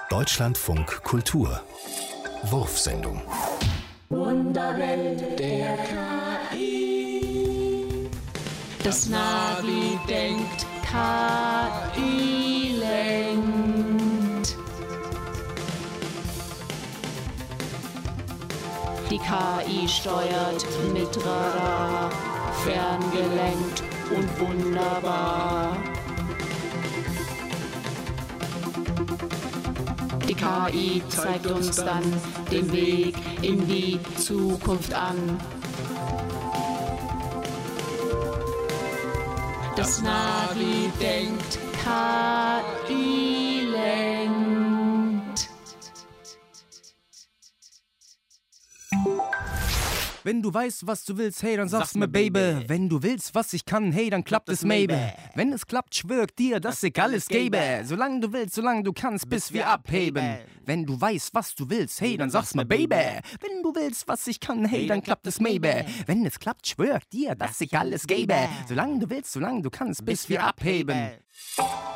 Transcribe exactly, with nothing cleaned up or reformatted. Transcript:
Deutschlandfunk Kultur Wurfsendung. Wunderwelt der K I. Das Navi denkt, K I lenkt. Die K I steuert mit Radar, ferngelenkt und wunderbar. Die K I zeigt uns dann den Weg in die Zukunft an. Das Navi denkt, K I lenkt. Wenn du weißt, was du willst, hey, dann sag's mir, Baby. Wenn du willst, was ich kann, hey, dann klappt es, maybe. Wenn es klappt, schwör dir, dass ich alles gebe. Solange du willst, solange du kannst, bis wir abheben. Wenn du weißt, was du willst, hey, dann sag's mir, Baby. Wenn du willst, was ich kann, hey, dann klappt es, maybe. Wenn es klappt, schwör dir, dass ich alles gebe. Solange du willst, solange du kannst, bis wir abheben.